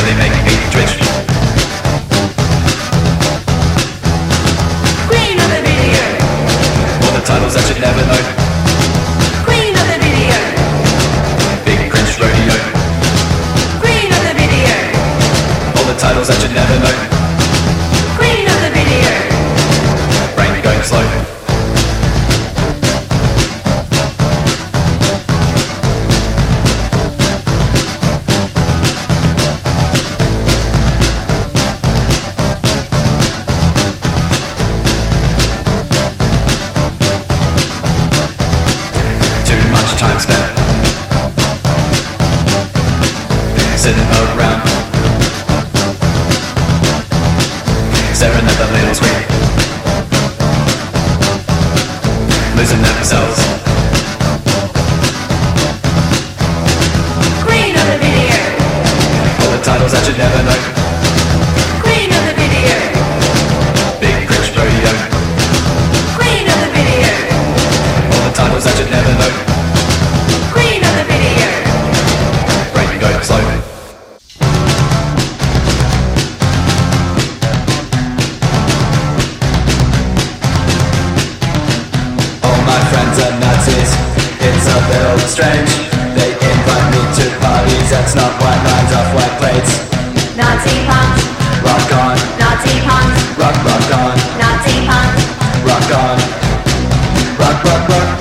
really make me twitch. Queen of the video. All the titles that you'd never know. Queen of the video. Big Prince Rodeo. Queen of the video. All the titles that you'd never know. Queen of the video. Brain going slow. Time spent sitting around, staring at the little screen, losing themselves. Queen of the video. All the titles that you'd never know. Queen of the video. Big Prince Rodeo. Queen of the video. All the titles that you'd never know. Queen of the video. Brain going slow. All my friends are Nazis. It's a little strange. They invite me to parties. That's not white lines off white plates. Nazi punks. Rock on. Nazi punks. Rock, rock on. Nazi punks. Rock on. Rock, rock, rock.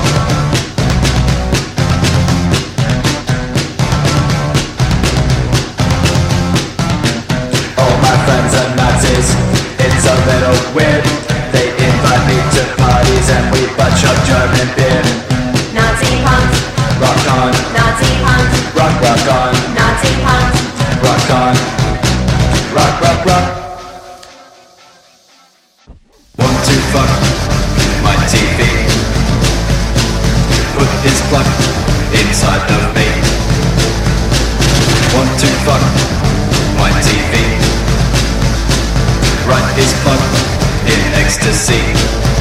All my friends are Nazis. It's a little weird. They invite me to parties and we butt chug German beer. Nazi punks. Rock on. Nazi punks. Rock, rock on. Nazi punks. Rock on. Rock, rock, rock. Want to fuck my TV. Put his plug inside of me. Want to fuck my TV. Right his plug in ecstasy.